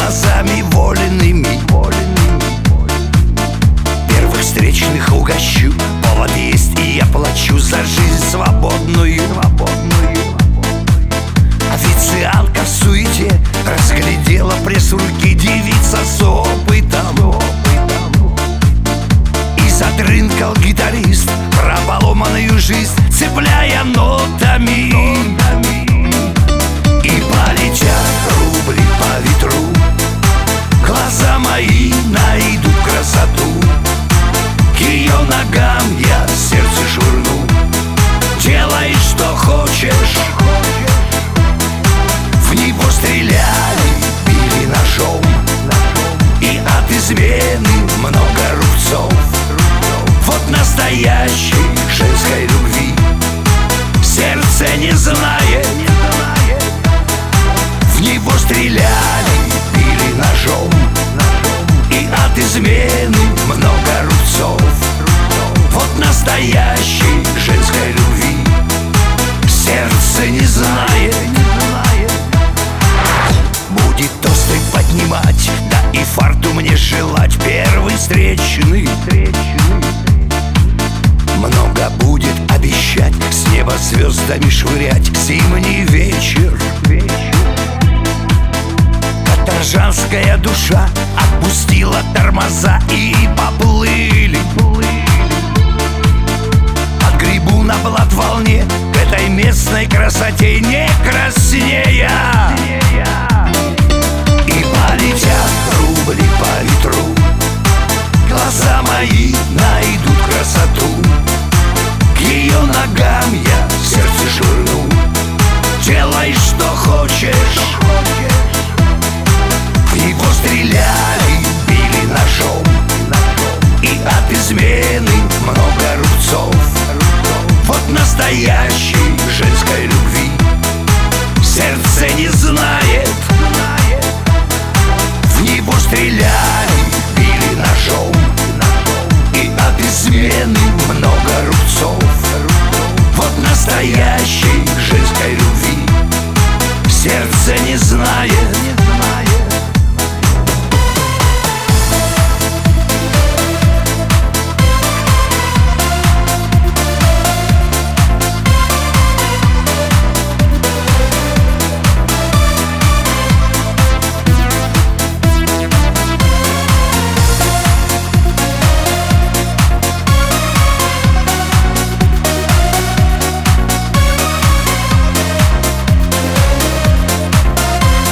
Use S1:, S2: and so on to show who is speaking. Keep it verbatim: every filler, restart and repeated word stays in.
S1: глазами воленными. Первых встречных угощу, повод есть, и я плачу за жизнь свободную. Официантка в суете разглядела пресс-руки, девица с опытом. И задрынкал гитарист про поломанную жизнь, цепляя нотами. И полетят рубли по ветру, глаза мои найдут красоту. К ее ногам я сердце швырну. Делай, что хочешь. В него стреляли, били ножом, и от измены много рубцов. Вот настоящей женской любви сердце не знает. В него стреляли, били ножом, и от измены много рубцов. Вот настоящей женской любви сердце не знает. Будет тосты поднимать, да и фарту мне желать. Первый встречный много будет обещать, с неба звездами швырять. Зимний вечер, каторжанская душа отпустила тормоза, и поплыли. Отгребу на блат волне к этой местной красоте не краснея. И полетят рубли по ветру, глаза мои найдут красоту. К ее ногам я сердце швырну. Делай, что хочешь. В него стреляли, били ножом, и от измены много рубцов. Вот настоящей женской любви сердце не знает. В него стреляли, били ножом, и от измены много рубцов. Вот настоящей женской любви сердце не знает.